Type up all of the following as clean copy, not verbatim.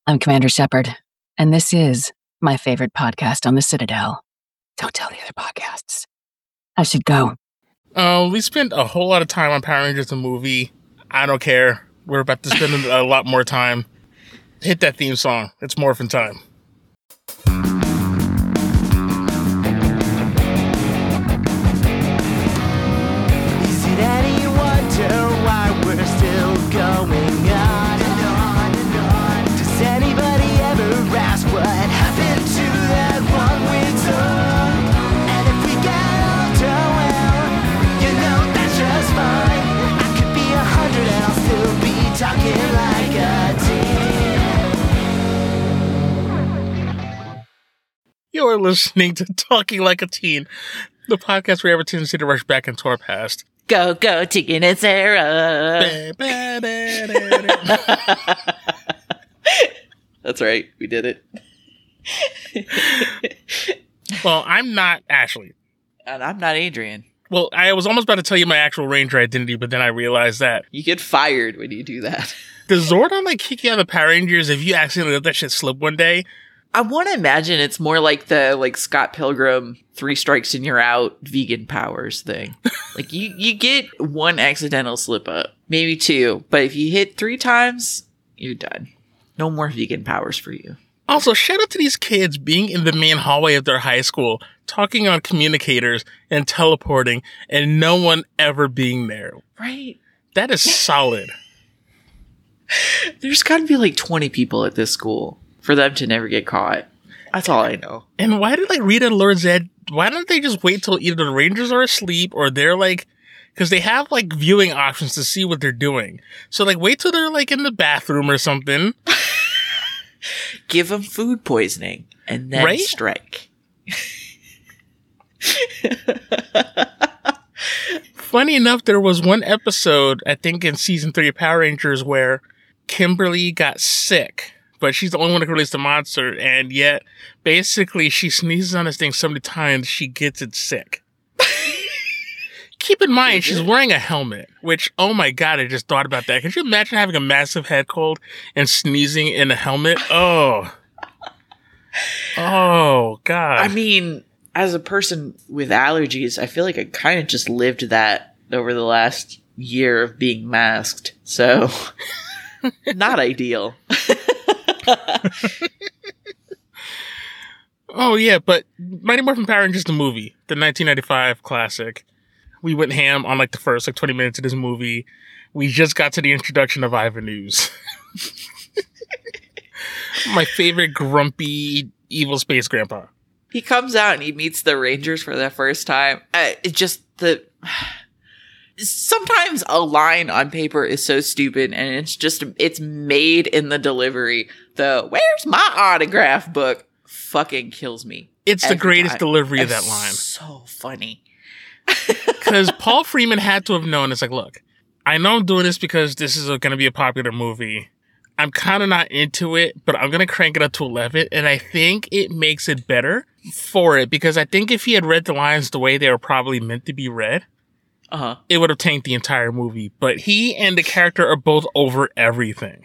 I'm Commander Shepard, and this is my favorite podcast on the Citadel. Don't tell the other podcasts. I should go. We spent a whole lot of time on Power Rangers the movie. I don't care. We're about to spend a lot more time. Hit that theme song. It's Morphin' time. Is it any wonder why we're still going on and on and on? Does anybody ever ask what happened to that one we took? And if we get older, well, you know that's just fine. I could be 100 and I'll still be talking like a teen. You're listening to Talking Like a Teen, the podcast where we have a tendency to rush back into our past. Go, go, Tegan and Sarah. That's right. We did it. Well, I'm not Ashley. And I'm not Adrian. Well, I was almost about to tell you my actual Ranger identity, but then I realized that. You get fired when you do that. Does Zordon, kick you out of the Power Rangers if you accidentally let that shit slip one day? I want to imagine it's more like the Scott Pilgrim 3 strikes and you're out vegan powers thing. You get one accidental slip up, maybe 2, but if you hit 3 times, you're done. No more vegan powers for you. Also, shout out to these kids being in the main hallway of their high school, talking on communicators and teleporting, and no one ever being there. Right? That is solid. There's got to be 20 people at this school for them to never get caught. That's all I know. And why did Rita and Lord Zed, why don't they just wait till either the Rangers are asleep or they're because they have viewing options to see what they're doing. So wait till they're in the bathroom or something. Give them food poisoning and then strike. Funny enough, there was one episode, I think in season 3 of Power Rangers, where Kimberly got sick. But she's the only one who can release the monster, and yet, basically, she sneezes on this thing so many times, she gets it sick. Keep in mind, she's wearing a helmet, which, oh my god, I just thought about that. Could you imagine having a massive head cold and sneezing in a helmet? Oh. Oh, god. I mean, as a person with allergies, I feel like I kind of just lived that over the last year of being masked, so not ideal. Oh yeah, but Mighty Morphin Power Rangers the movie, the 1995 classic. We went ham on the first 20 minutes of this movie. We just got to the introduction of Ivan Ooze. My favorite grumpy evil space grandpa. He comes out and he meets the Rangers for the first time. Sometimes a line on paper is so stupid and it's made in the delivery. The "where's my autograph book" fucking kills me. It's the greatest delivery of that line. So funny. Because Paul Freeman had to have known, look, I know I'm doing this because this is going to be a popular movie. I'm kind of not into it, but I'm going to crank it up to 11. And I think it makes it better for it. Because I think if he had read the lines the way they were probably meant to be read, it would have tanked the entire movie. But he and the character are both over everything.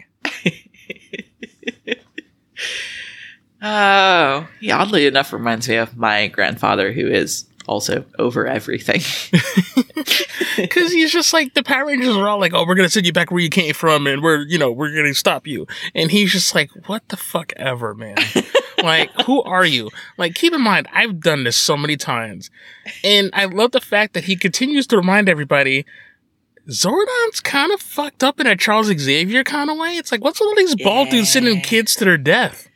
Oh, he oddly enough reminds me of my grandfather, who is also over everything. Because he's just the Power Rangers are all oh, we're going to send you back where you came from and we're going to stop you. And he's just what the fuck ever, man. Who are you? Keep in mind, I've done this so many times. And I love the fact that he continues to remind everybody, Zordon's kind of fucked up in a Charles Xavier kind of way. It's what's with all these bald dudes sending kids to their death?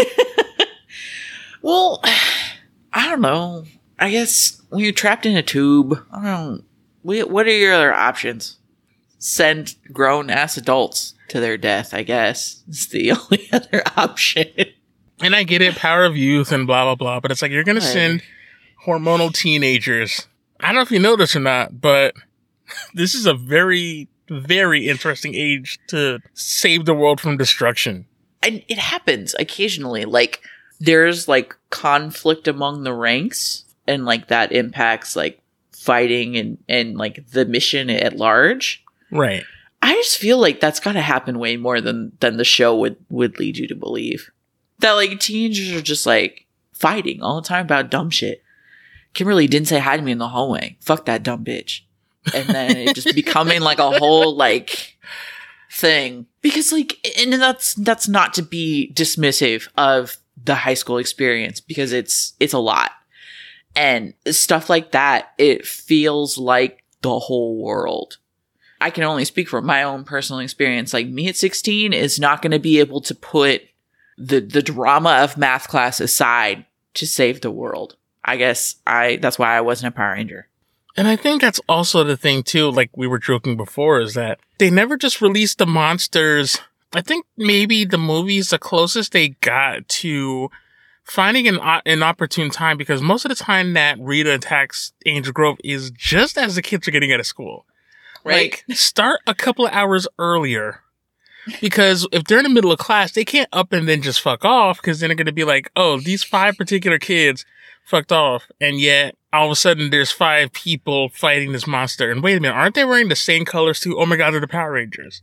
Well, I don't know. I guess when you're trapped in a tube, I don't know. What are your other options? Send grown-ass adults to their death, I guess. It's the only other option. And I get it, power of youth and blah, blah, blah, but it's you're going to send hormonal teenagers. I don't know if you know this or not, but this is a very, very interesting age to save the world from destruction. And it happens occasionally. There's conflict among the ranks, and that impacts fighting and the mission at large. Right. I I just feel like that's got to happen way more than the show would lead you to believe. That like teenagers are just like fighting all the time about dumb shit. Kimberly didn't say hi to me in the hallway. Fuck that dumb bitch. And then it just becoming like a whole like thing. Because like, and that's not to be dismissive of the high school experience, because it's a lot. And stuff like that, it feels like the whole world. I can only speak from my own personal experience. Like me at 16 is not going to be able to put the drama of math class aside to save the world. I guess that's why I wasn't a Power Ranger. And I think that's also the thing too, like we were joking before, is that they never just released the monsters. I think maybe the movie's the closest they got to finding an opportune time, because most of the time that Rita attacks Angel Grove is just as the kids are getting out of school. Right. Like, start a couple of hours earlier. Because if they're in the middle of class, they can't up and then just fuck off, because then they're going to be like, oh, these 5 particular kids fucked off. And yet, all of a sudden, there's 5 people fighting this monster. And wait a minute, aren't they wearing the same colors too? Oh my god, they're the Power Rangers.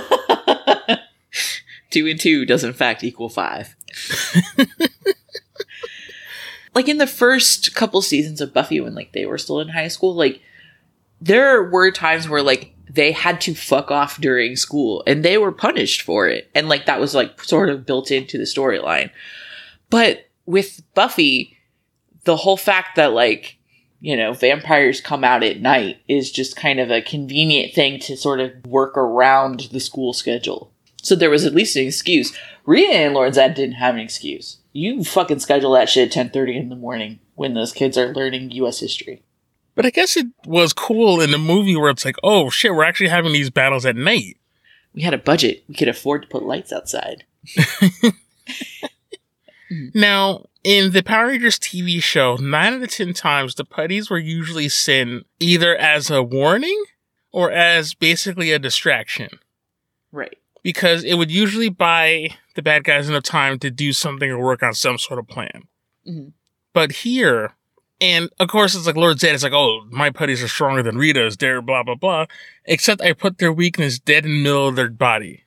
2 and 2 does in fact equal 5. Like in the first couple seasons of Buffy, when like they were still in high school, like there were times where like they had to fuck off during school and they were punished for it. And like that was like sort of built into the storyline. But with Buffy, the whole fact that like, you know, vampires come out at night is just kind of a convenient thing to sort of work around the school schedule. So there was at least an excuse. Rita and Lorenz didn't have an excuse. You fucking schedule that shit at 10:30 in the morning when those kids are learning U.S. history. But I guess it was cool in the movie where it's like, oh shit, we're actually having these battles at night. We had a budget. We could afford to put lights outside. Now, in the Power Rangers TV show, 9 out of 10 times, the putties were usually sent either as a warning or as basically a distraction. Right. Because it would usually buy the bad guys enough time to do something or work on some sort of plan. Mm-hmm. But here, and of course it's like Lord Zed, it's like, oh, my putties are stronger than Rita's, they're blah, blah, blah. Except I put their weakness dead in the middle of their body.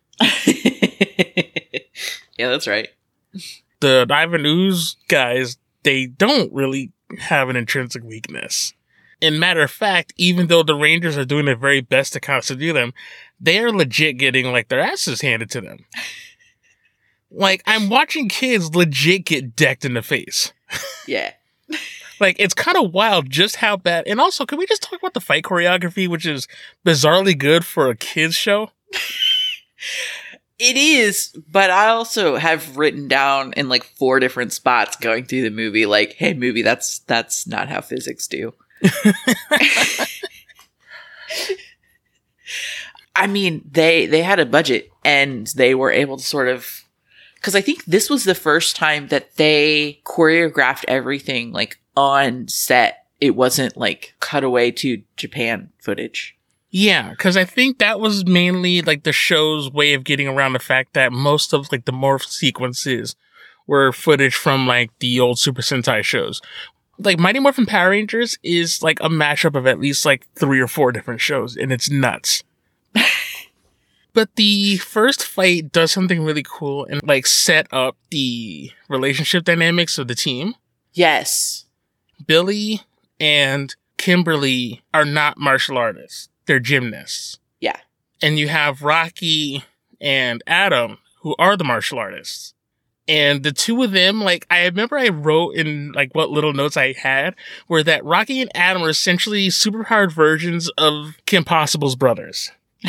Yeah, that's right. The Ivan Ooze guys, they don't really have an intrinsic weakness. And matter of fact, even though the Rangers are doing their very best to kind of subdue them, they are legit getting like their asses handed to them. Like, I'm watching kids legit get decked in the face. Yeah. Like, it's kind of wild just how bad. And also, can we just talk about the fight choreography, which is bizarrely good for a kids show? It is, but I also have written down in like 4 different spots going through the movie, like, hey, movie, that's not how physics do. I mean, they had a budget and they were able to sort of, because I think this was the first time that they choreographed everything like on set. It wasn't like cut away to Japan footage. Yeah, because I think that was mainly like the show's way of getting around the fact that most of like the morph sequences were footage from like the old Super Sentai shows. Like Mighty Morphin Power Rangers is like a mashup of at least like 3 or 4 different shows, and it's nuts. But the first fight does something really cool and like set up the relationship dynamics of the team. Yes. Billy and Kimberly are not martial artists. They're gymnasts. Yeah. And you have Rocky and Adam, who are the martial artists. And the two of them, like, I remember I wrote in, like, what little notes I had, were that Rocky and Adam are essentially superpowered versions of Kim Possible's brothers.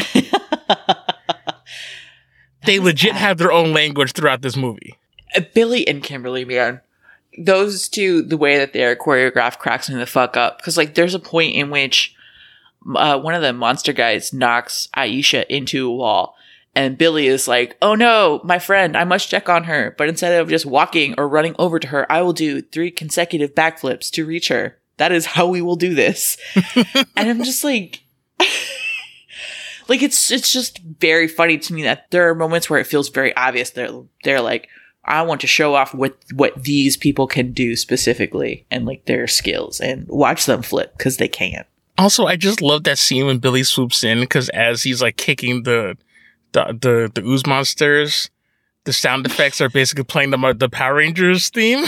They legit have their own language throughout this movie. Billy and Kimberly, man. Those two, the way that they're choreographed cracks me the fuck up. Because, like, there's a point in which one of the monster guys knocks Aisha into a wall. And Billy is like, oh no, my friend, I must check on her. But instead of just walking or running over to her, I will do 3 consecutive backflips to reach her. That is how we will do this. And I'm just like, like, it's just very funny to me that there are moments where it feels very obvious. They're like, I want to show off what these people can do specifically and like their skills and watch them flip because they can. Also, I just love that scene when Billy swoops in, because as he's like kicking the ooze monsters, the sound effects are basically playing the Power Rangers theme.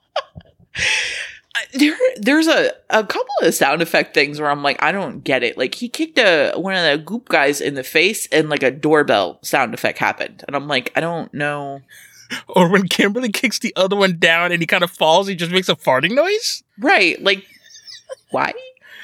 There's a couple of sound effect things where I'm like, I don't get it. Like, he kicked one of the goop guys in the face, and like a doorbell sound effect happened, and I'm like, I don't know. Or when Kimberly kicks the other one down and he kind of falls, he just makes a farting noise. Right? Like, why?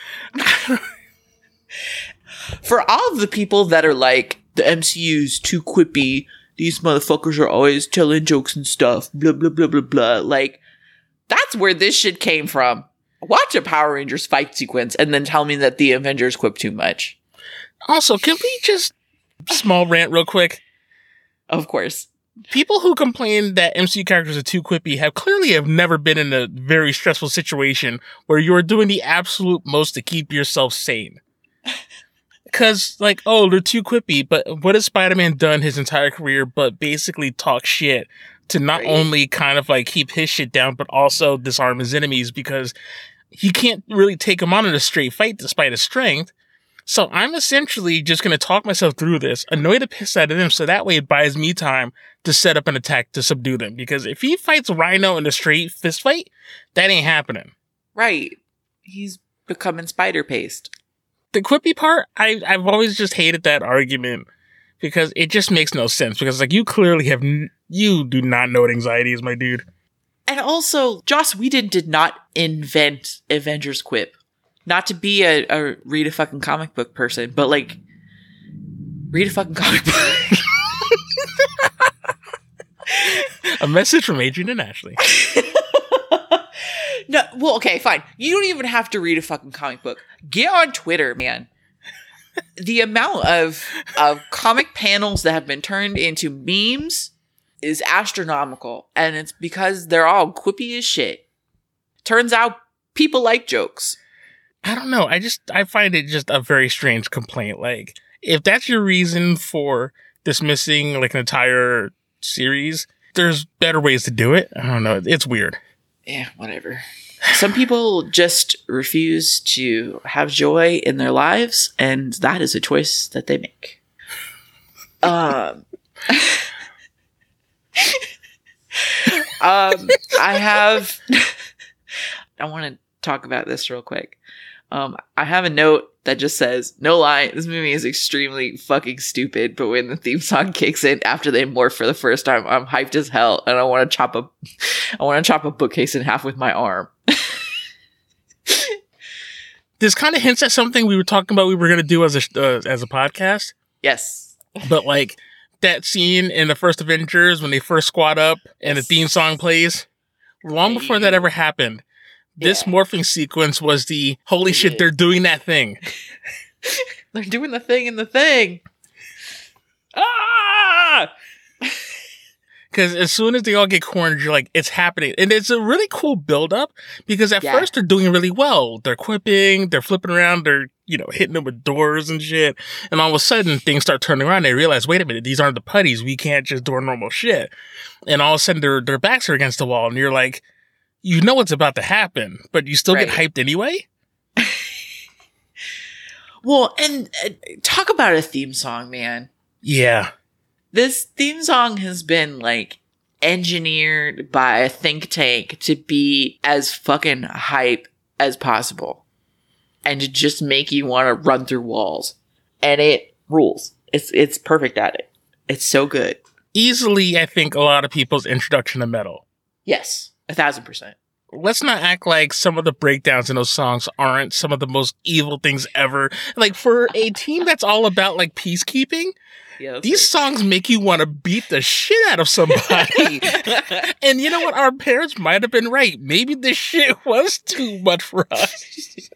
For all of the people that are like, the MCU's too quippy, these motherfuckers are always telling jokes and stuff, blah, blah, blah, blah, blah. Like, that's where this shit came from. Watch a Power Rangers fight sequence and then tell me that the Avengers quip too much. Also, can we just small rant real quick? Of course. People who complain that MCU characters are too quippy have never been in a very stressful situation where you're doing the absolute most to keep yourself sane. Because, like, oh, they're too quippy, but what has Spider-Man done his entire career but basically talk shit to not only kind of, like, keep his shit down, but also disarm his enemies, because he can't really take them on in a straight fight despite his strength. So I'm essentially just going to talk myself through this, annoy the piss out of them, so that way it buys me time to set up an attack to subdue them. Because if he fights Rhino in a straight fist fight, that ain't happening. Right. He's becoming spider paste. The quippy part, I've always just hated that argument, because it just makes no sense. Because, like, you clearly you do not know what anxiety is, my dude. And also, Joss Whedon did not invent Avengers quip. Not to be a read a fucking comic book person, but, like, read a fucking comic book. A message from Adrian and Ashley. No, well, okay, fine. You don't even have to read a fucking comic book. Get on Twitter, man. The amount of comic panels that have been turned into memes is astronomical. And it's because they're all quippy as shit. Turns out people like jokes. I don't know. I find it just a very strange complaint. Like, if that's your reason for dismissing, like, an entire series, there's better ways to do it. I don't know. It's weird. Yeah, whatever. Some people just refuse to have joy in their lives, and that is a choice that they make. I want to talk about this real quick. I have a note that just says, no lie, this movie is extremely fucking stupid, but when the theme song kicks in after they morph for the first time, I'm hyped as hell, and I want to chop a bookcase in half with my arm. This kind of hints at something we were talking about we were going to do as a podcast. Yes. But, like, that scene in the first Avengers when they first squad up and the theme song plays, long before that ever happened, this morphing sequence was the, holy shit, they're doing that thing. They're doing the thing in the thing. Ah! Because as soon as they all get cornered, you're like, it's happening. And it's a really cool build-up, because at first they're doing really well. They're quipping, they're flipping around, they're, hitting them with doors and shit. And all of a sudden, things start turning around. They realize, wait a minute, these aren't the putties. We can't just do our normal shit. And all of a sudden, their backs are against the wall. And you're like, you know what's about to happen, but you still get hyped anyway? Well, and talk about a theme song, man. Yeah. This theme song has been, like, engineered by a think tank to be as fucking hype as possible. And to just make you want to run through walls. And it rules. It's perfect at it. It's so good. Easily, I think, a lot of people's introduction to metal. Yes. 1,000%. Let's not act like some of the breakdowns in those songs aren't some of the most evil things ever. Like, for a team that's all about, like, peacekeeping, these songs make you want to beat the shit out of somebody. And you know what? Our parents might have been right. Maybe this shit was too much for us.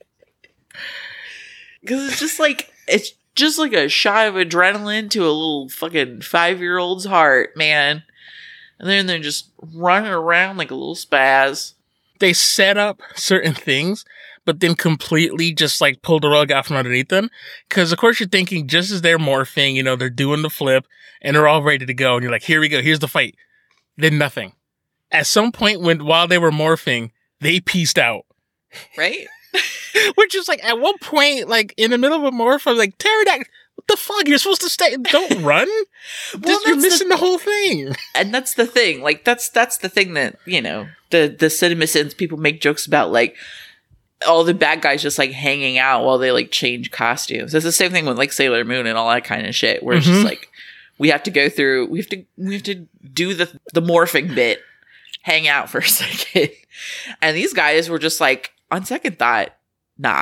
Because it's just like a shot of adrenaline to a little fucking 5-year-old's heart, man. And then they're just running around like a little spaz. They set up certain things, but then completely just, like, pull the rug out from underneath them. Because, of course, you're thinking just as they're morphing, they're doing the flip, and they're all ready to go. And you're like, here we go, here's the fight. Then nothing. At some point, while they were morphing, they pieced out. Right? Which is like, at one point, like, in the middle of a morph, I'm like, pterodactyl, what the fuck? You're supposed to stay. Don't run. You're missing the whole thing. And that's the thing. Like, that's the thing that, you know, the CinemaSins people make jokes about, like, all the bad guys just, like, hanging out while they, like, change costumes. It's the same thing with, like, Sailor Moon and all that kind of shit, where it's just, like, we have to go through, we have to do the morphing bit, hang out for a second. And these guys were just, like, on second thought, nah.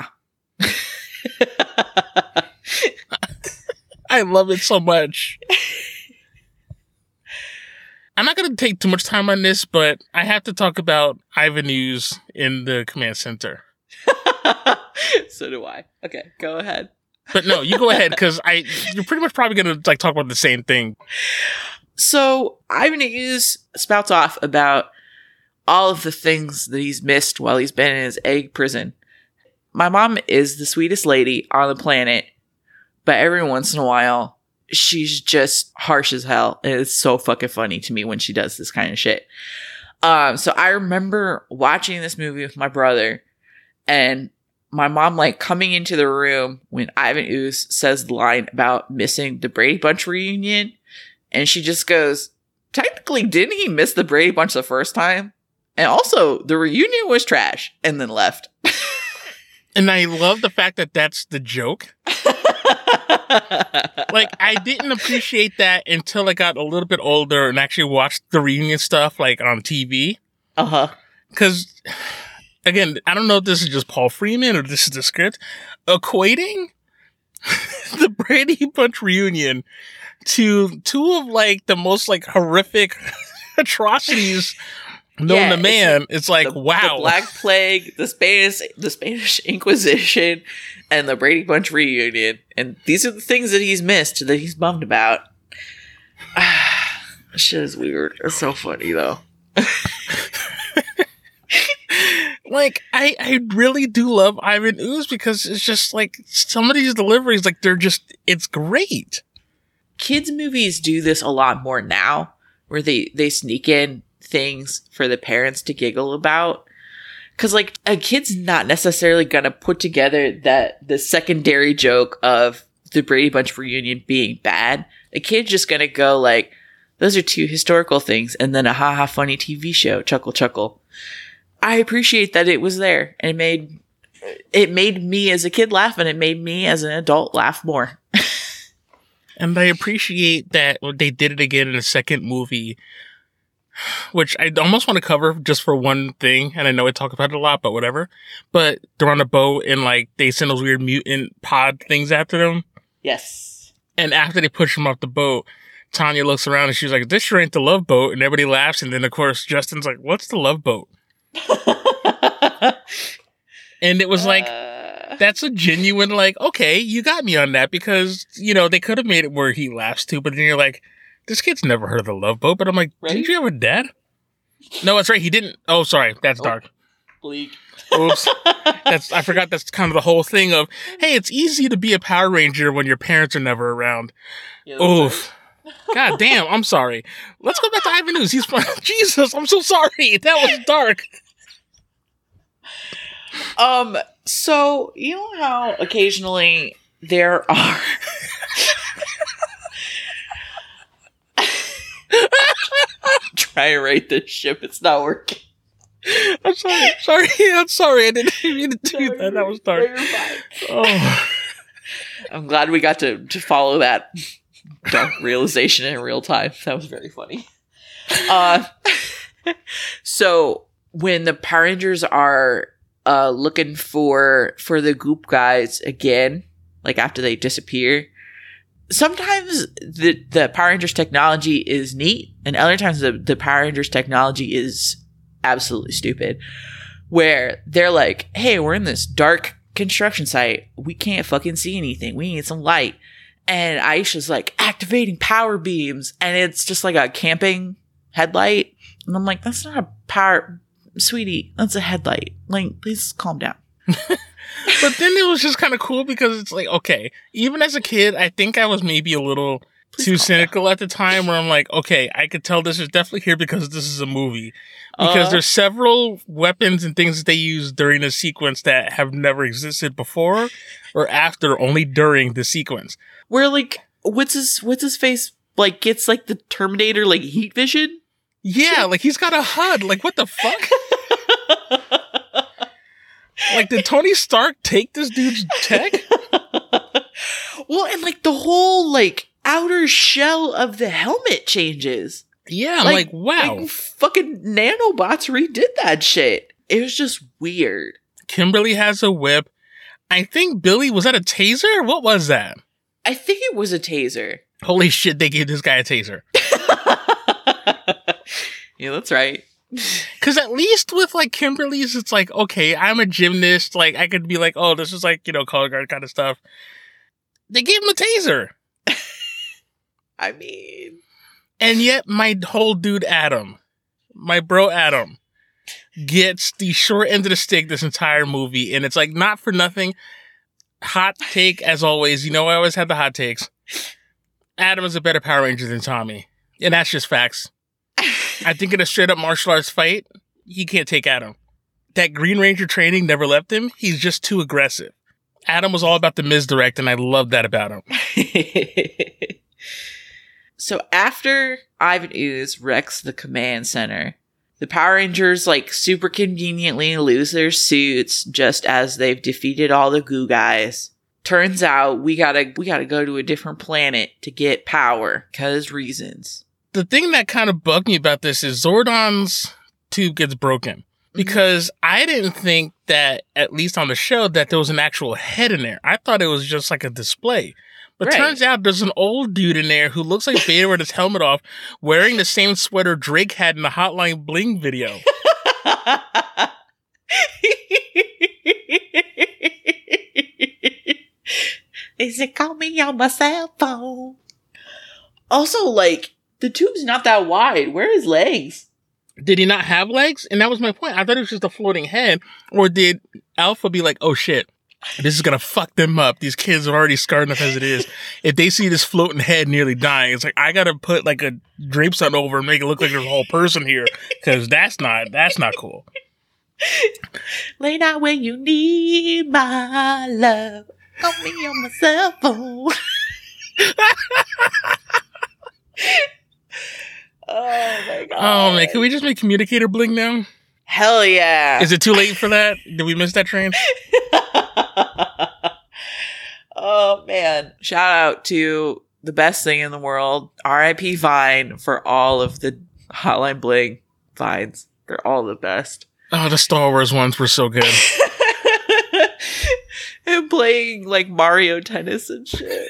I love it so much. I'm not going to take too much time on this, but I have to talk about Ivan Ooze in the command center. So do I. Okay, go ahead. But no, you go ahead, because you're pretty much probably going to like talk about the same thing. So Ivan Ooze spouts off about all of the things that he's missed while he's been in his egg prison. My mom is the sweetest lady on the planet, but every once in a while, she's just harsh as hell. And it's so fucking funny to me when she does this kind of shit. So I remember watching this movie with my brother, and my mom, like, coming into the room when Ivan Ooze says the line about missing the Brady Bunch reunion. And she just goes, technically, didn't he miss the Brady Bunch the first time? And also, the reunion was trash, and then left. And I love the fact that that's the joke. Like, I didn't appreciate that until I got a little bit older and actually watched the reunion stuff, like, on TV. Uh-huh. Because, again, I don't know if this is just Paul Freeman or this is the script, equating the Brady Bunch reunion to two of, like, the most, like, horrific atrocities known to man. It's like, wow. The Black Plague, the Spanish Inquisition, and the Brady Bunch reunion. And these are the things that he's missed, that he's bummed about. Shit is weird. It's so funny, though. Like, I really do love Ivan Ooze, because it's just, like, some of these deliveries, like, it's great. Kids' movies do this a lot more now, where they sneak in things for the parents to giggle about. Because, like, a kid's not necessarily gonna put together the secondary joke of the Brady Bunch reunion being bad. A kid's just gonna go, like, those are two historical things, and then a ha-ha funny TV show, chuckle chuckle. I appreciate that it was there, and it made me as a kid laugh, and it made me as an adult laugh more. And I appreciate that they did it again in a second movie, which I almost want to cover just for one thing. And I know I talk about it a lot, but whatever. But they're on a boat and, like, they send those weird mutant pod things after them. Yes. And after they push them off the boat, Tanya looks around and she's like, this sure ain't the Love Boat. And everybody laughs. And then, of course, Justin's like, what's the Love Boat? And it was like, that's a genuine, like, okay, you got me on that, because, you know, they could have made it where he laughs too, but then you're like, this kid's never heard of the Love Boat. But I'm like, right? Didn't you have a dad? No, that's right. He didn't. Oh, sorry. That's dark. Bleak. Oops. I forgot that's kind of the whole thing of, hey, it's easy to be a Power Ranger when your parents are never around. Yeah, oof. Right. God damn, I'm sorry. Let's go back to Ivan Ooze. He's fun. Jesus, I'm so sorry. That was dark. So, you know how occasionally there are... Try to rate this ship. It's not working. I'm sorry. I'm sorry. I didn't mean to do that. That was dark. Oh. I'm glad we got to follow that dark realization in real time. That was very funny. So when the Power Rangers are looking for the Goop guys again, like after they disappear, sometimes the Power Rangers technology is neat, and other times the Power Rangers technology is absolutely stupid. Where they're like, hey, we're in this dark construction site. We can't fucking see anything. We need some light. And Aisha's like, activating power beams. And it's just like a camping headlight. And I'm like, that's not a power... Sweetie, that's a headlight. Like, please calm down. But then it was just kind of cool because it's like, okay, even as a kid, I think I was maybe a little Please too calm cynical at the time where I'm like, okay, I could tell this is definitely here because this is a movie. Because there's several weapons and things that they use during the sequence that have never existed before or after, only during the sequence. Where like what's his face like gets like the Terminator like heat vision? Yeah, like he's got a HUD. Like what the fuck? Like did Tony Stark take this dude's tech? Well, and like the whole like outer shell of the helmet changes. Yeah, I'm like wow. Like, fucking nanobots redid that shit. It was just weird. Kimberly has a whip. I think Billy, was that a taser? What was that? I think it was a taser. Holy shit, they gave this guy a taser. Yeah, that's right. Because at least with like Kimberly's, it's like, okay, I'm a gymnast. Like I could be like, oh, this is like, color guard kind of stuff. They gave him a taser. I mean... And yet my whole dude Adam, my bro Adam, gets the short end of the stick this entire movie. And it's like, not for nothing. Hot take, as always. I always have the hot takes. Adam is a better Power Ranger than Tommy. And that's just facts. I think in a straight up martial arts fight, he can't take Adam. That Green Ranger training never left him. He's just too aggressive. Adam was all about the misdirect, and I love that about him. So after Ivan Ooze wrecks the command center, the Power Rangers like super conveniently lose their suits just as they've defeated all the goo guys. Turns out we gotta go to a different planet to get power, 'cause reasons. The thing that kind of bugged me about this is Zordon's tube gets broken. Because I didn't think that, at least on the show, that there was an actual head in there. I thought it was just like a display. But Right. Turns out there's an old dude in there who looks like Vader with his helmet off, wearing the same sweater Drake had in the Hotline Bling video. They said, call me on my cell phone. Also, like, the tube's not that wide. Where are his legs? Did he not have legs? And that was my point. I thought it was just a floating head. Or did Alpha be like, oh shit, this is going to fuck them up. These kids are already scarred enough as it is. If they see this floating head nearly dying, it's like, I got to put like a drape something over and make it look like there's a whole person here. Because that's not cool. Late night when you need my love. Call me on my cell phone. Oh my god. Oh man, can we just make communicator bling now? Hell yeah. Is it too late for that? Did we miss that train? Oh man. Shout out to the best thing in the world, R.I.P. Vine, for all of the Hotline Bling vines. They're all the best. Oh, the Star Wars ones were so good. And playing like Mario Tennis and shit.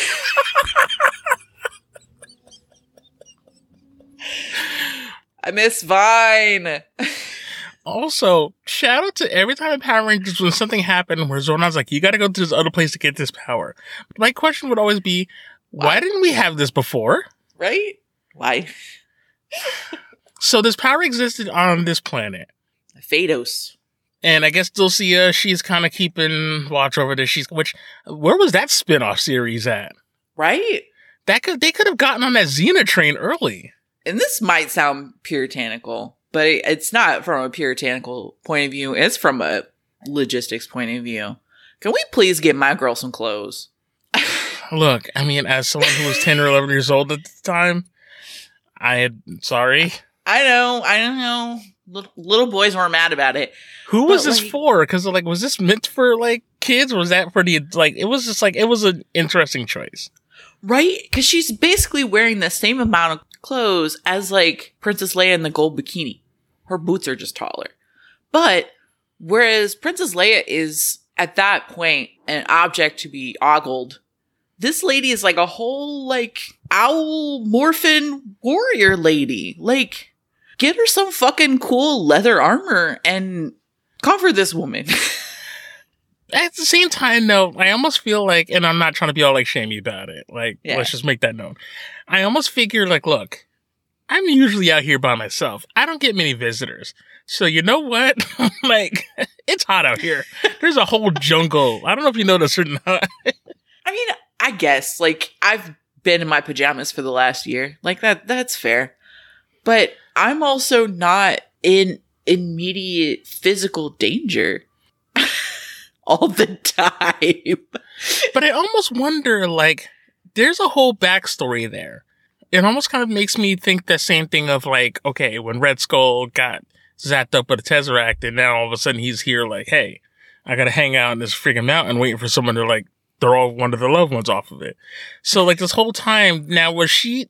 I miss Vine. Also, shout out to every time in Power Rangers when something happened where Zordon's like, you gotta go to this other place to get this power. My question would always be, why didn't we have this before? Right? Why? So this power existed on this planet. Phaedos. And I guess Dulcia, she's kind of keeping watch over this. Where was that spin-off series at? Right? They could have gotten on that Xena train early. And this might sound puritanical, but it's not from a puritanical point of view. It's from a logistics point of view. Can we please get my girl some clothes? Look, I mean, as someone who was 10 or 11 years old at the time, sorry. I know. Little boys weren't mad about it. Who was But, this like- for? Because, like, was this meant for, like, kids? Or was that for the, like, it was just, like, it was an interesting choice. Right? Because she's basically wearing the same amount of clothes as, like, Princess Leia in the gold bikini. Her boots are just taller. But, whereas Princess Leia is, at that point, an object to be ogled, this lady is, like, a whole, like, owl morphin warrior lady. Like, get her some fucking cool leather armor and cover this woman. At the same time, though, I almost feel like, and I'm not trying to be all, like, shamey about it. Like, Yeah. Let's just make that known. I almost figure, like, look, I'm usually out here by myself. I don't get many visitors. So you know what? Like, it's hot out here. There's a whole jungle. I don't know if you know the certain... I mean, I guess, like, I've been in my pajamas for the last year. Like that's fair. But I'm also not in immediate physical danger all the time. But I almost wonder, like, there's a whole backstory there. It almost kind of makes me think the same thing of, like, okay, when Red Skull got zapped up with a Tesseract, and now all of a sudden he's here like, hey, I gotta hang out in this freaking mountain waiting for someone to, like, throw one of their loved ones off of it. So, like, this whole time, now was she...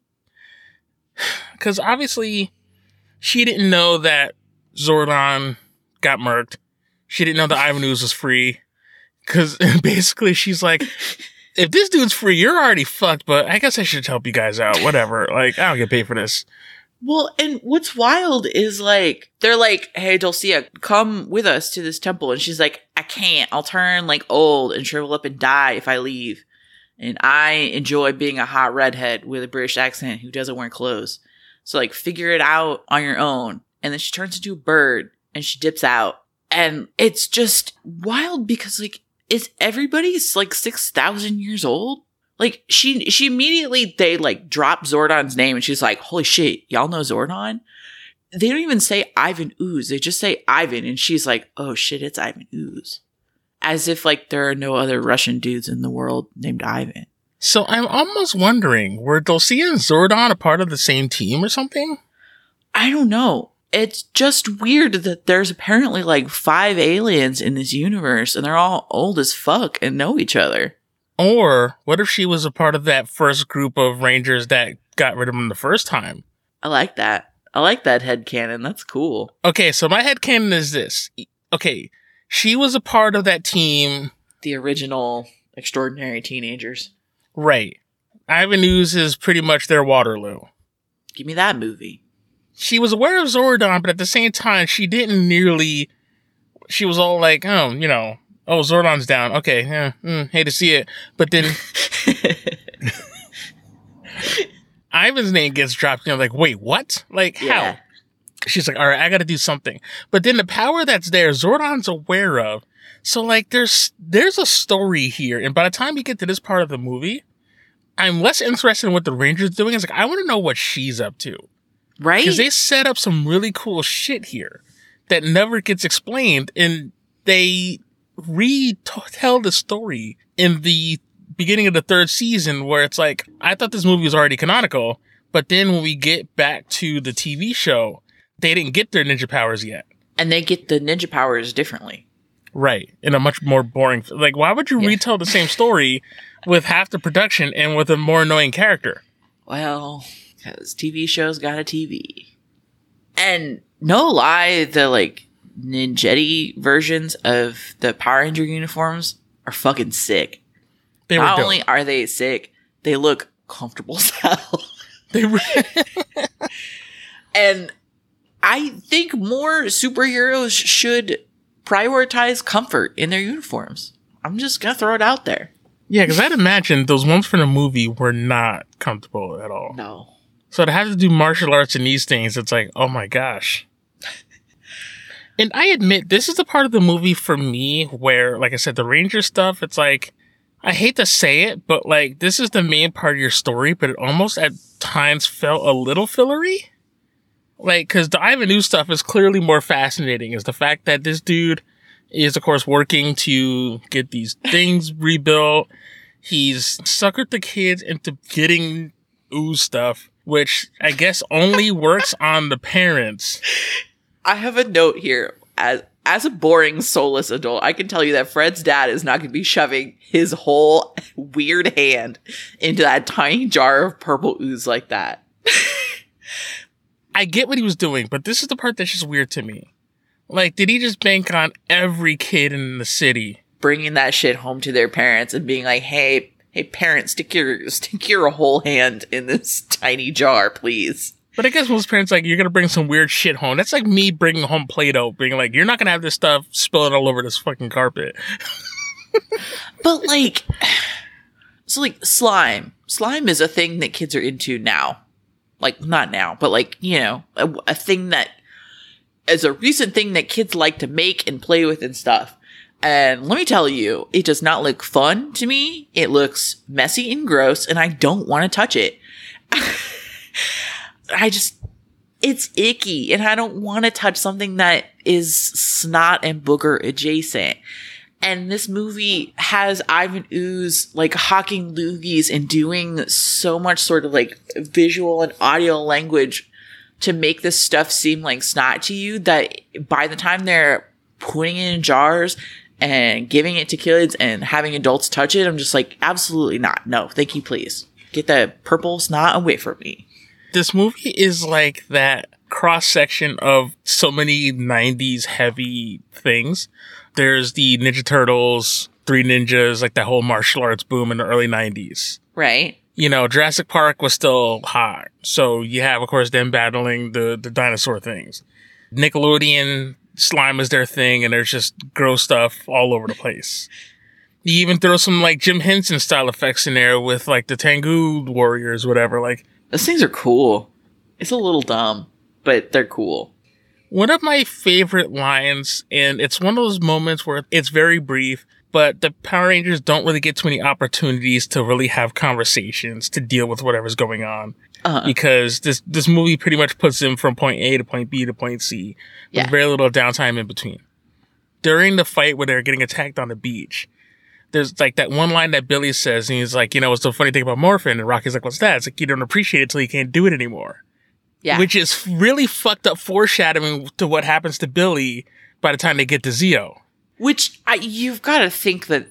Because obviously, she didn't know that Zordon got murked. She didn't know that Ivan Ooze was free. Because basically she's like, if this dude's free, you're already fucked, but I guess I should help you guys out. Whatever. Like, I don't get paid for this. Well, and what's wild is, like, they're like, hey, Dulcia, come with us to this temple. And she's like, I can't. I'll turn, like, old and shrivel up and die if I leave. And I enjoy being a hot redhead with a British accent who doesn't wear clothes. So, like, figure it out on your own. And then she turns into a bird and she dips out. And it's just wild because, like, is everybody's, like, 6,000 years old? Like, she immediately, they, like, drop Zordon's name, and she's like, holy shit, y'all know Zordon? They don't even say Ivan Ooze. They just say Ivan, and she's like, oh shit, it's Ivan Ooze. As if, like, there are no other Russian dudes in the world named Ivan. So I'm almost wondering, were Dulcia and Zordon a part of the same team or something? I don't know. It's just weird that there's apparently, like, 5 aliens in this universe, and they're all old as fuck and know each other. Or what if she was a part of that first group of Rangers that got rid of him the first time? I like that. I like that headcanon. That's cool. Okay, so my headcanon is this. Okay, she was a part of that team. The original Extraordinary Teenagers. Right. Ivan Ooze is pretty much their Waterloo. Give me that movie. She was aware of Zordon, but at the same time, she didn't nearly... She was all like, oh, you know... Oh, Zordon's down. Okay, hate to see it. But then Ivan's name gets dropped. Like, wait, what? Like, Yeah. how? She's like, all right, I got to do something. But then the power that's there, Zordon's aware of. So, like, there's a story here. And by the time you get to this part of the movie, I'm less interested in what the Ranger's doing. It's like, I want to know what she's up to. Right? Because they set up some really cool shit here that never gets explained. And they... retell the story in the beginning of the 3rd season where it's like, I thought this movie was already canonical, but then when we get back to the TV show, they didn't get their ninja powers yet. And they get the ninja powers differently. Right. In a much more boring... Like, why would you retell the same story with half the production and with a more annoying character? Well, because TV shows got a TV. And no lie, the, like, ninjetti versions of the Power Ranger uniforms are fucking sick. They were Not dope. only are they sick, they look comfortable as hell. They were... And I think more superheroes should prioritize comfort in their uniforms. I'm just gonna throw it out there. Yeah, because I'd imagine those ones from the movie were not comfortable at all. No. So to have to do martial arts in these things, it's like, oh my gosh. And I admit, this is the part of the movie for me where, like I said, the Ranger stuff, it's like, I hate to say it, but like, this is the main part of your story, but it almost at times felt a little fillery. Like, because the Ivan Ooze stuff is clearly more fascinating, is the fact that this dude is, of course, working to get these things rebuilt. He's suckered the kids into getting ooze stuff, which I guess only works on the parents. I have a note here. As a boring, soulless adult, I can tell you that Fred's dad is not going to be shoving his whole weird hand into that tiny jar of purple ooze like that. I get what he was doing, but this is the part that's just weird to me. Like, did he just bank on every kid in the city? Bringing that shit home to their parents and being like, hey parents, stick your whole hand in this tiny jar, please. But I guess most parents, like, you're going to bring some weird shit home. That's like me bringing home Play-Doh, being like, you're not going to have this stuff spilling all over this fucking carpet. But, like, so, like, slime. Slime is a thing that kids are into now. Like, not now, but, like, you know, a thing that is a recent thing that kids like to make and play with and stuff. And let me tell you, it does not look fun to me. It looks messy and gross, and I don't want to touch it. It's icky, and I don't want to touch something that is snot and booger adjacent. And this movie has Ivan Ooze like hawking loogies and doing so much sort of like visual and audio language to make this stuff seem like snot to you that by the time they're putting it in jars and giving it to kids and having adults touch it, I'm just like, absolutely not. No, thank you, please. Get the purple snot away from me. This movie is like that cross section of so many 90s heavy things. There's the Ninja Turtles, Three Ninjas, like that whole martial arts boom in the early 90s. Right. You know, Jurassic Park was still hot. So you have, of course, them battling the dinosaur things. Nickelodeon, slime is their thing, and there's just gross stuff all over the place. You even throw some, like, Jim Henson style effects in there with, like, the Tengu Warriors, whatever. Like, those things are cool. It's a little dumb, but they're cool. One of my favorite lines, and it's one of those moments where it's very brief, but the Power Rangers don't really get too many opportunities to really have conversations to deal with whatever's going on. Because this movie pretty much puts them from point A to point B to point C with very little downtime in between. During the fight where they're getting attacked on the beach, there's like that one line that Billy says, and he's like, you know, what's the funny thing about morphine? And Rocky's like, what's that? It's like, you don't appreciate it till you can't do it anymore. Yeah. Which is really fucked up foreshadowing to what happens to Billy by the time they get to Zeo. Which you've got to think that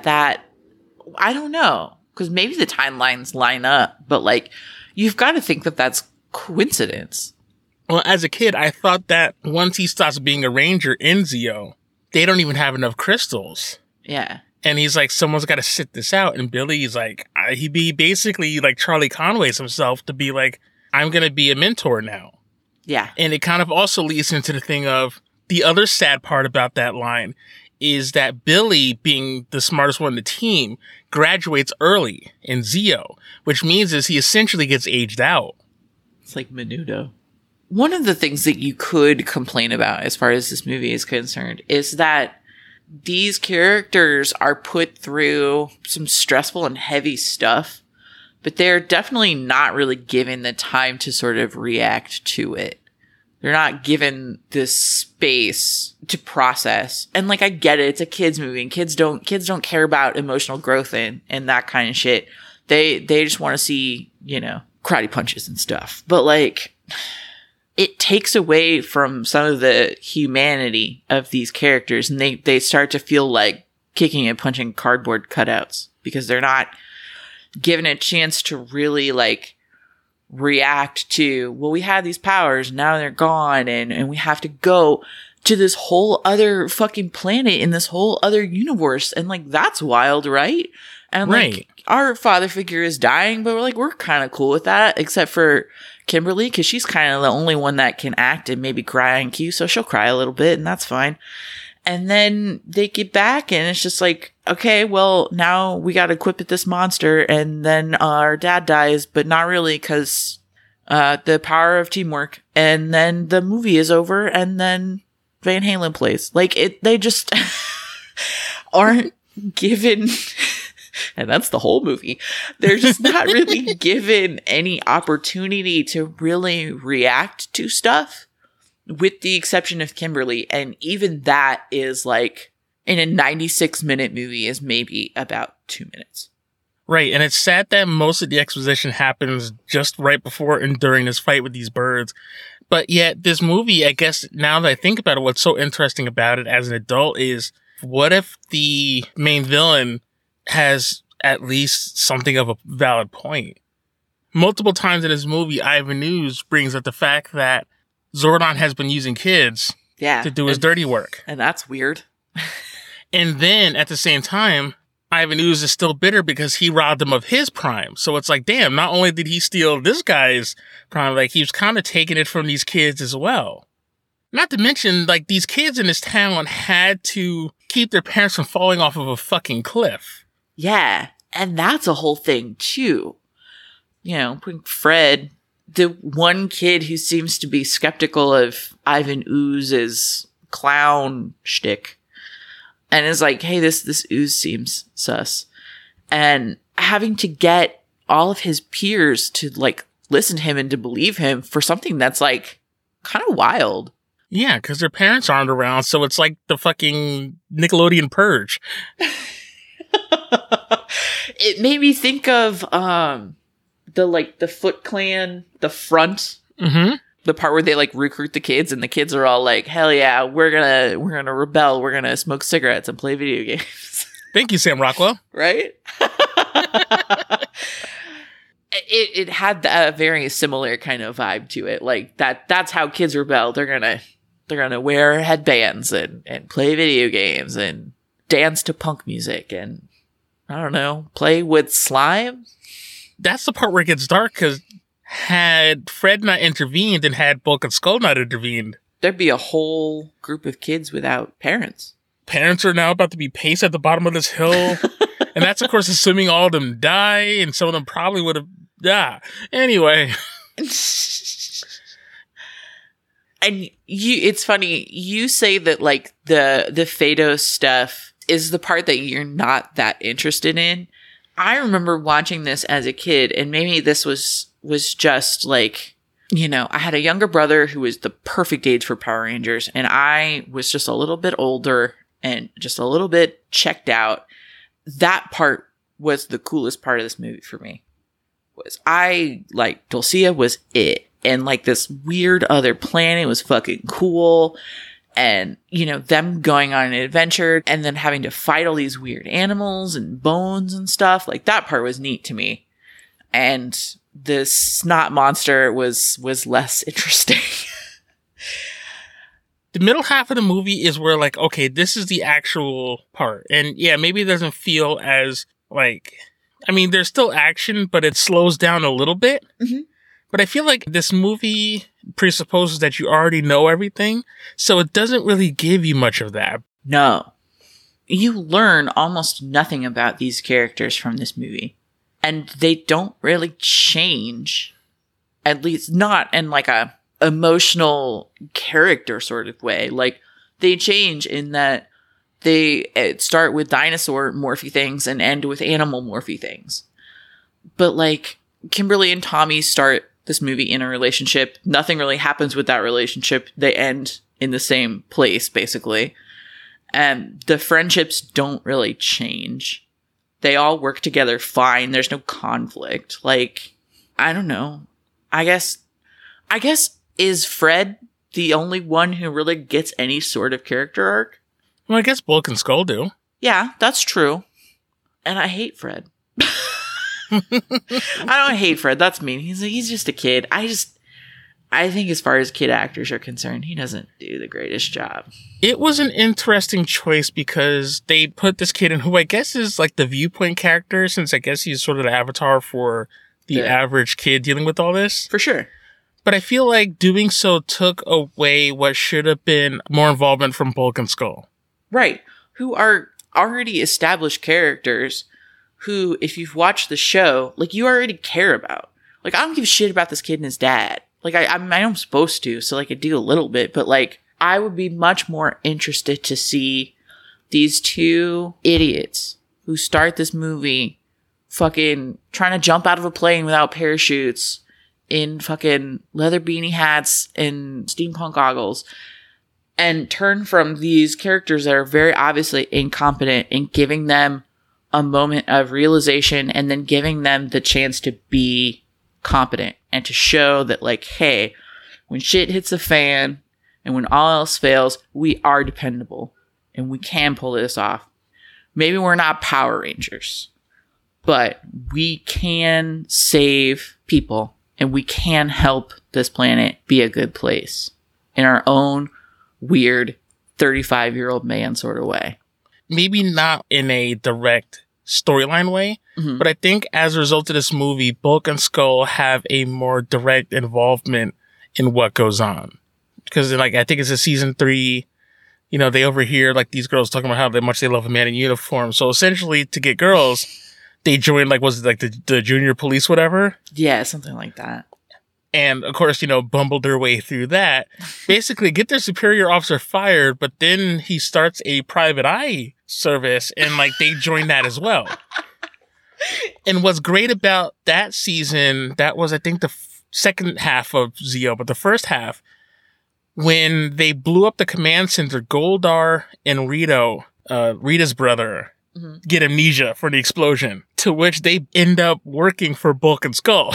I don't know, because maybe the timelines line up, but like you've got to think that that's coincidence. Well, as a kid, I thought that once he starts being a ranger in Zeo, they don't even have enough crystals. Yeah. And he's like, someone's got to sit this out. And Billy's like, he'd be basically like Charlie Conway's himself to be like, I'm going to be a mentor now. Yeah. And it kind of also leads into the thing of the other sad part about that line is that Billy, being the smartest one in the team, graduates early in Zeo, which means is he essentially gets aged out. It's like Menudo. One of the things that you could complain about as far as this movie is concerned is that these characters are put through some stressful and heavy stuff, but they're definitely not really given the time to sort of react to it. They're not given this space to process. And like, I get it. It's a kid's movie and kids don't care about emotional growth and that kind of shit. They just want to see, you know, karate punches and stuff. But like, it takes away from some of the humanity of these characters, and they start to feel like kicking and punching cardboard cutouts because they're not given a chance to really like react to, well, we had these powers, now they're gone, and we have to go to this whole other fucking planet in this whole other universe, and like, that's wild, right? And like, our father figure is dying, but we're kind of cool with that, except for Kimberly, because she's kind of the only one that can act and maybe cry on cue, so she'll cry a little bit, and that's fine. And then they get back, and it's just like, okay, well, now we got to equip this monster, and then our dad dies, but not really, because the power of teamwork. And then the movie is over, and then Van Halen plays. Like, they just aren't given... And that's the whole movie. They're just not really given any opportunity to really react to stuff, with the exception of Kimberly. And even that is like, in a 96-minute movie, is maybe about 2 minutes. Right. And it's sad that most of the exposition happens just right before and during this fight with these birds. But yet this movie, I guess, now that I think about it, what's so interesting about it as an adult is, what if the main villain has at least something of a valid point? Multiple times in this movie, Ivan Ooze brings up the fact that Zordon has been using kids to do his dirty work. And that's weird. And then at the same time, Ivan Ooze is still bitter because he robbed him of his prime. So it's like, damn, not only did he steal this guy's prime, like he was kind of taking it from these kids as well. Not to mention, like, these kids in this town had to keep their parents from falling off of a fucking cliff. Yeah, and that's a whole thing, too. You know, Fred, the one kid who seems to be skeptical of Ivan Ooze's clown shtick, and is like, hey, this ooze seems sus. And having to get all of his peers to like listen to him and to believe him for something that's like kind of wild. Yeah, because their parents aren't around, so it's like the fucking Nickelodeon Purge. It made me think of the Foot Clan, the front. Mm-hmm. The part where they like recruit the kids and the kids are all like, hell yeah, we're gonna rebel, we're gonna smoke cigarettes and play video games. Thank you, Sam Rockwell. Right? It had a very similar kind of vibe to it. Like that's how kids rebel. They're gonna wear headbands and play video games and dance to punk music and I don't know, play with slime. That's the part where it gets dark, because had Fred not intervened and had Bulk and Skull not intervened, there'd be a whole group of kids without parents. Parents are now about to be paced at the bottom of this hill. And that's, of course, assuming all of them die, and some of them probably would have died. Anyway. And it's funny, you say that like the Phaedos stuff is the part that you're not that interested in. I remember watching this as a kid, and maybe this was just like, you know, I had a younger brother who was the perfect age for Power Rangers, and I was just a little bit older and just a little bit checked out. That part was the coolest part of this movie for me. Dulcea was it. And like this weird other planet was fucking cool. And, you know, them going on an adventure and then having to fight all these weird animals and bones and stuff. Like that part was neat to me. And this snot monster was less interesting. The middle half of the movie is where like, okay, this is the actual part. And yeah, maybe it doesn't feel as like, I mean, there's still action, but it slows down a little bit. Mm-hmm. But I feel like this movie presupposes that you already know everything, so it doesn't really give you much of that. No. You learn almost nothing about these characters from this movie. And they don't really change. At least not in like a emotional character sort of way. Like, they change in that they start with dinosaur morphy things and end with animal morphy things. But like, Kimberly and Tommy start this movie in a relationship. Nothing really happens with that relationship. They end in the same place, basically. And the friendships don't really change. They all work together fine. There's no conflict. Like, I don't know. I guess is Fred the only one who really gets any sort of character arc? Well, I guess Bulk and Skull do. Yeah, that's true. And I hate Fred. I don't hate Fred. That's mean. He's just a kid. I think as far as kid actors are concerned, he doesn't do the greatest job. It was an interesting choice because they put this kid in who I guess is like the viewpoint character, since I guess he's sort of the avatar for the average kid dealing with all this. For sure. But I feel like doing so took away what should have been more involvement from Bulk and Skull. Right. Who are already established characters who, if you've watched the show, like, you already care about. Like, I don't give a shit about this kid and his dad. Like, I'm supposed to, so, like, I do a little bit. But, like, I would be much more interested to see these two idiots who start this movie fucking trying to jump out of a plane without parachutes in fucking leather beanie hats and steampunk goggles and turn from these characters that are very obviously incompetent and giving them a moment of realization and then giving them the chance to be competent and to show that, like, hey, when shit hits the fan and when all else fails, we are dependable and we can pull this off. Maybe we're not Power Rangers, but we can save people and we can help this planet be a good place in our own weird 35-year-old man sort of way. Maybe not in a direct storyline way, but I think as a result of this movie, Bulk and Skull have a more direct involvement in what goes on. Because, like, I think it's a season 3, you know, they overhear, like, these girls talking about how much they love a man in uniform. So essentially, to get girls, they join, like, was it like the junior police, whatever? Yeah, something like that. and of course, bumbled their way through that. Basically, get their superior officer fired, but then he starts a private eye service, and like they join that as well. And what's great about that season, that was, I think, the second half of Zeo, but the first half, when they blew up the command center, Goldar and Rito, Rita's brother, get amnesia for the explosion, to which they end up working for Bulk and Skull.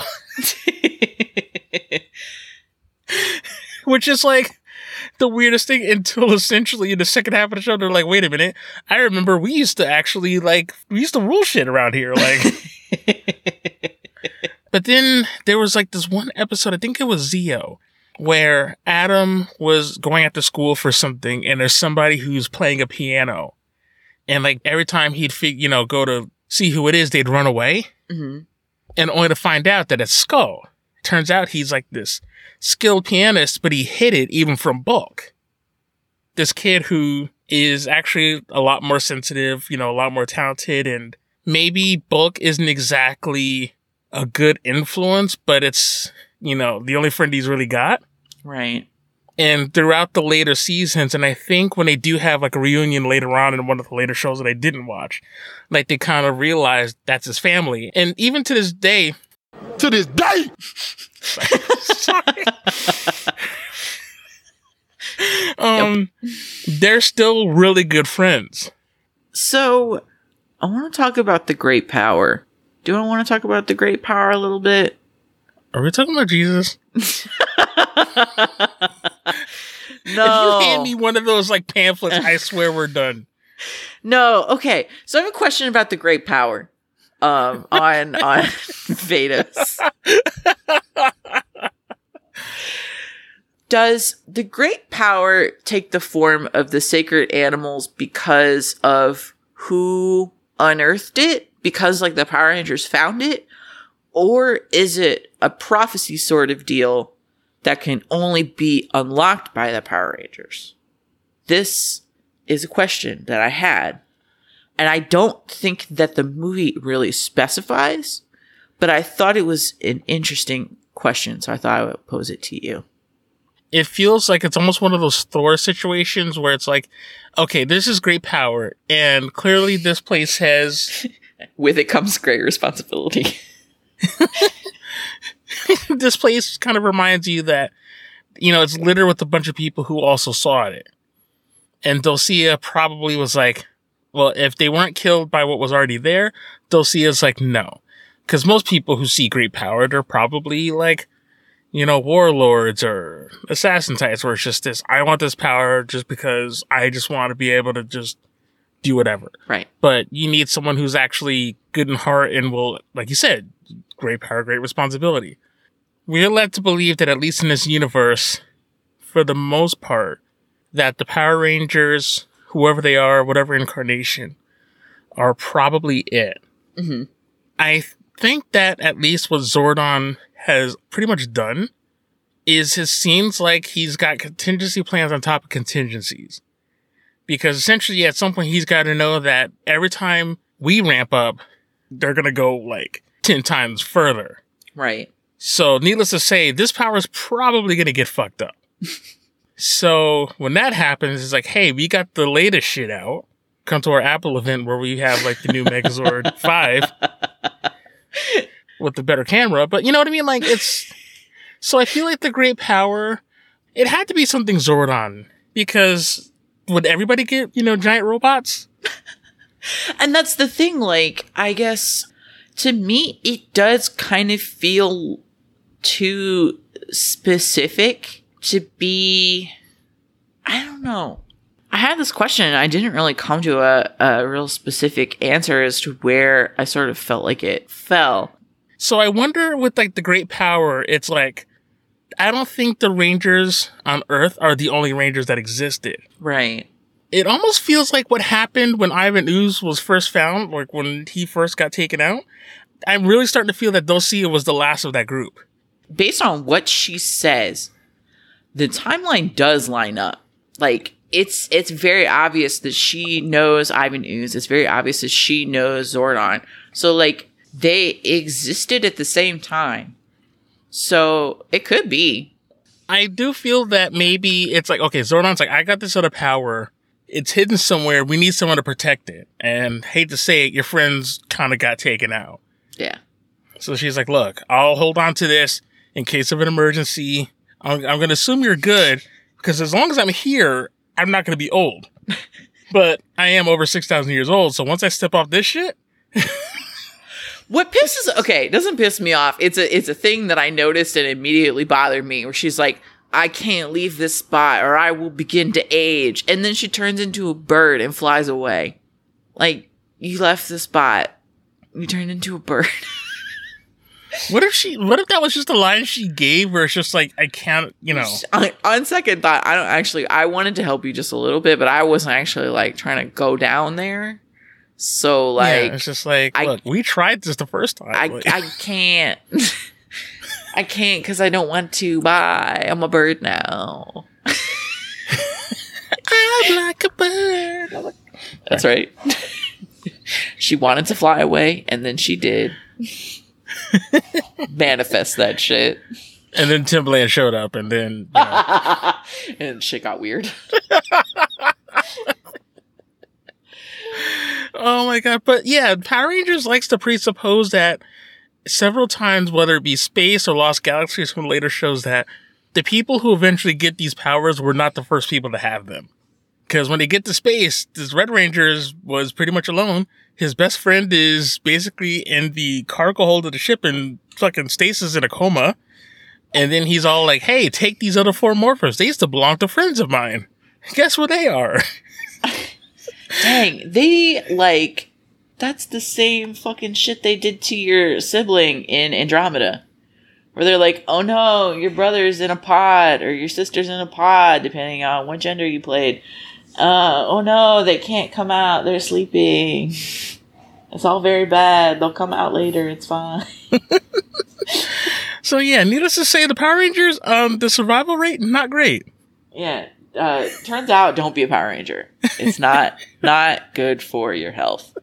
Which is like the weirdest thing, until essentially in the second half of the show, they're like, wait a minute, I remember we used to rule shit around here. Like, but then there was like this one episode, I think it was Zeo, where Adam was going after school for something, and there's somebody who's playing a piano. And like every time he'd go to see who it is, they'd run away. Mm-hmm. And only to find out that it's Skull. Turns out he's like this skilled pianist, but he hid it even from Bulk. This kid who is actually a lot more sensitive, a lot more talented, and maybe Bulk isn't exactly a good influence, but it's, the only friend he's really got. Right. And throughout the later seasons, and I think when they do have like a reunion later on in one of the later shows that I didn't watch, like they kind of realized that's his family. And even to this day. Sorry. They're still really good friends. So I want to talk about the Great Power. Do I want to talk about the Great Power a little bit? Are we talking about Jesus? No. If you hand me one of those like pamphlets, I swear we're done. No. Okay. So I have a question about the Great Power. On Vados. Does the Great Power take the form of the sacred animals because of who unearthed it? Because like the Power Rangers found it? Or is it a prophecy sort of deal that can only be unlocked by the Power Rangers? This is a question that I had. And I don't think that the movie really specifies, but I thought it was an interesting question, so I thought I would pose it to you. It feels like it's almost one of those Thor situations where it's like, okay, this is great power, and clearly this place has... With it comes great responsibility. This place kind of reminds you that, it's littered with a bunch of people who also saw it. And Dulcia probably was like, well, if they weren't killed by what was already there, Dulcia's like, no. Because most people who see great power, they're probably like, warlords or assassin types, where it's just this, I want this power just because I just want to be able to just do whatever. Right. But you need someone who's actually good in heart and will, like you said, great power, great responsibility. We're led to believe that at least in this universe, for the most part, that the Power Rangers, whoever they are, whatever incarnation, are probably it. Mm-hmm. I think that at least what Zordon has pretty much done is it seems like he's got contingency plans on top of contingencies. Because essentially at some point he's got to know that every time we ramp up, they're going to go like 10 times further. Right. So needless to say, this power is probably going to get fucked up. So when that happens, it's like, hey, we got the latest shit out. Come to our Apple event where we have like the new Megazord 5 with the better camera. But you know what I mean? Like it's, so I feel like the great power, it had to be something Zordon, because would everybody get, giant robots? And that's the thing. Like, I guess to me, it does kind of feel too specific to be, I don't know. I had this question and I didn't really come to a real specific answer as to where I sort of felt like it fell. So I wonder with like the great power, it's like, I don't think the Rangers on Earth are the only Rangers that existed. Right. It almost feels like what happened when Ivan Ooze was first found, like when he first got taken out. I'm really starting to feel that Dulcia was the last of that group. Based on what she says, the timeline does line up. Like, it's very obvious that she knows Ivan Ooze. It's very obvious that she knows Zordon. So, like, they existed at the same time. So it could be. I do feel that maybe it's like, okay, Zordon's like, I got this other power. It's hidden somewhere. We need someone to protect it. And hate to say it, your friends kind of got taken out. Yeah. So she's like, look, I'll hold on to this in case of an emergency. I'm going to assume you're good because as long as I'm here, I'm not going to be old. But I am over 6,000 years old. So once I step off this shit. What doesn't piss me off. It's a thing that I noticed and immediately bothered me where she's like, I can't leave this spot or I will begin to age. And then she turns into a bird and flies away. Like, you left the spot. You turned into a bird. What if that was just a line she gave where it's just like, I can't, On second thought, I wanted to help you just a little bit, but I wasn't actually like trying to go down there. So like, it's just like, look, we tried this the first time. I can't. I can't because I don't want to. Bye. I'm a bird now. I'm like a bird. That's right. She wanted to fly away, and then she did. Manifest that shit. And then Timbaland showed up, and then and shit got weird. Oh my god. But yeah, Power Rangers likes to presuppose that several times, whether it be Space or Lost Galaxies from later shows, that the people who eventually get these powers were not the first people to have them. Because when they get to space, this Red Ranger was pretty much alone. His best friend is basically in the cargo hold of the ship and fucking stasis in a coma. And then he's all like, hey, take these other 4 morphers. They used to belong to friends of mine. Guess where they are? Dang, that's the same fucking shit they did to your sibling in Andromeda. Where they're like, oh no, your brother's in a pod, or your sister's in a pod, depending on what gender you played. Oh no, they can't come out, they're sleeping. It's all very bad. They'll come out later, it's fine. So yeah, needless to say, the Power Rangers, the survival rate, not great. Yeah, turns out don't be a Power Ranger. It's not good for your health.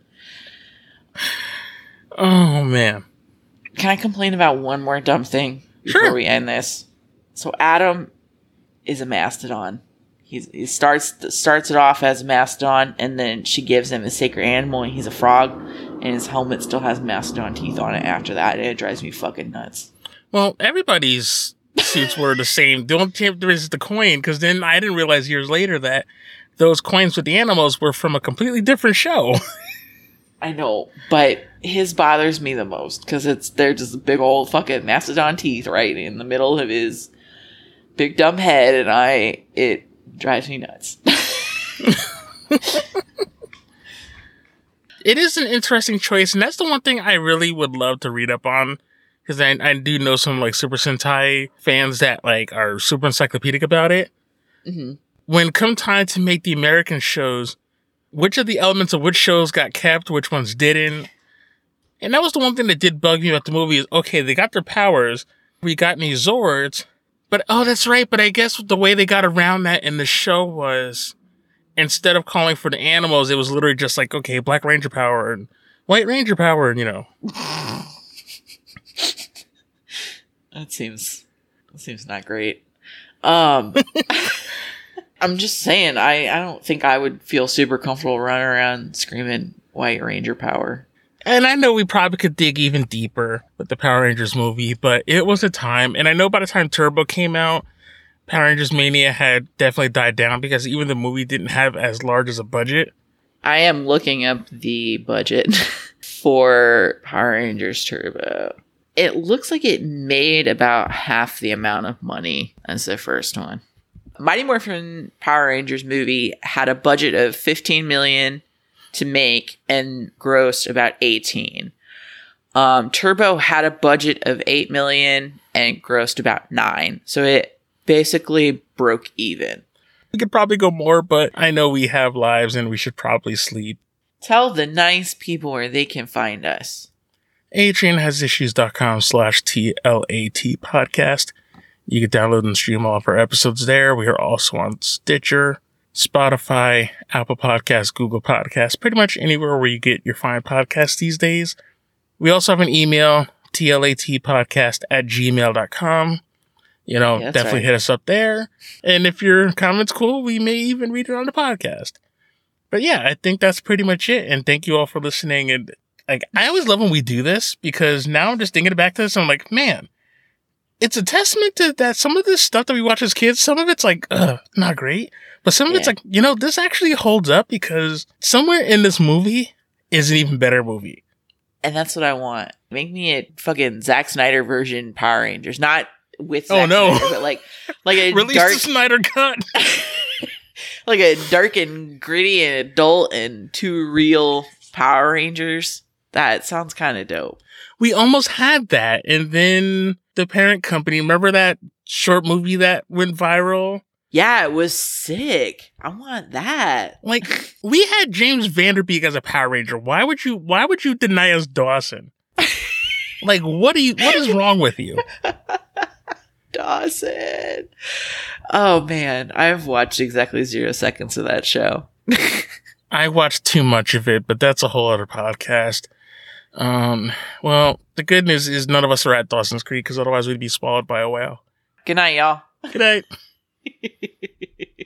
Oh man. Can I complain about one more dumb thing before we end this? So Adam is a mastodon. He starts it off as a mastodon, and then she gives him a sacred animal, and he's a frog, and his helmet still has mastodon teeth on it after that, and it drives me fucking nuts. Well, everybody's suits were the same. The only difference is the coin, because then I didn't realize years later that those coins with the animals were from a completely different show. I know, but his bothers me the most because they're just big old fucking mastodon teeth right in the middle of his big dumb head, and it drives me nuts. It is an interesting choice, and that's the one thing I really would love to read up on, because I do know some like Super Sentai fans that like are super encyclopedic about it. Mm-hmm. When come time to make the American shows, which of the elements of which shows got kept, which ones didn't. And that was the one thing that did bug me about the movie is, okay, they got their powers. We got any Zords. But, oh, that's right. But I guess the way they got around that in the show was, instead of calling for the animals, it was literally just like, okay, Black Ranger power and White Ranger power and, That seems not great. I'm just saying, I don't think I would feel super comfortable running around screaming White Ranger power. And I know we probably could dig even deeper with the Power Rangers movie, but it was a time. And I know by the time Turbo came out, Power Rangers Mania had definitely died down because even the movie didn't have as large as a budget. I am looking up the budget for Power Rangers Turbo. It looks like it made about half the amount of money as the first one. Mighty Morphin Power Rangers movie had a budget of $15 million to make and grossed about 18. Turbo had a budget of $8 million and grossed about 9. So it basically broke even. We could probably go more, but I know we have lives and we should probably sleep. Tell the nice people where they can find us. AdrianHasIssues.com/TLAT podcast. You can download and stream all of our episodes there. We are also on Stitcher, Spotify, Apple Podcasts, Google Podcasts, pretty much anywhere where you get your fine podcasts these days. We also have an email, tlatpodcast@gmail.com. You know, Yeah, that's definitely right. hit us up there. And if your comment's cool, we may even read it on the podcast. But yeah, I think that's pretty much it. And thank you all for listening. And like, I always love when we do this because now I'm just thinking back to this. And I'm like, man, it's a testament to that. Some of this stuff that we watch as kids, some of it's like, not great. But some of it's Yeah. like, you know, this actually holds up because somewhere in this movie is an even better movie. And that's what I want. Make me a fucking Zack Snyder version Power Rangers. Not with Oh, Zack no. Snyder, but like a Release dark, the Snyder Cut. like a dark and gritty and adult and two real Power Rangers. That sounds kind of dope. We almost had that. And then the parent company, remember that short movie that went viral? Yeah, it was sick. I want that. Like, we had James Vanderbeek as a Power Ranger. Why would you deny us Dawson? Like, what is wrong with you? Dawson. Oh man, I've watched exactly 0 seconds of that show. I watched too much of it, but that's a whole other podcast. Well, the good news is none of us are at Dawson's Creek because otherwise we'd be swallowed by a whale. Good night, y'all. Good night.